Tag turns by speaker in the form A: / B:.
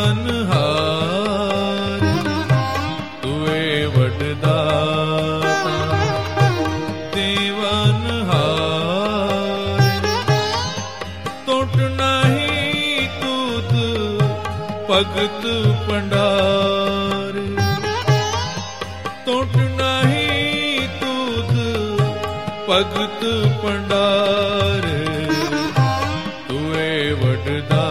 A: देवनहार तुए वडदाता देवनहार टोट नहीं तूत भगत भंडार टोट नहीं तूत भगत भंडार तुए वडदा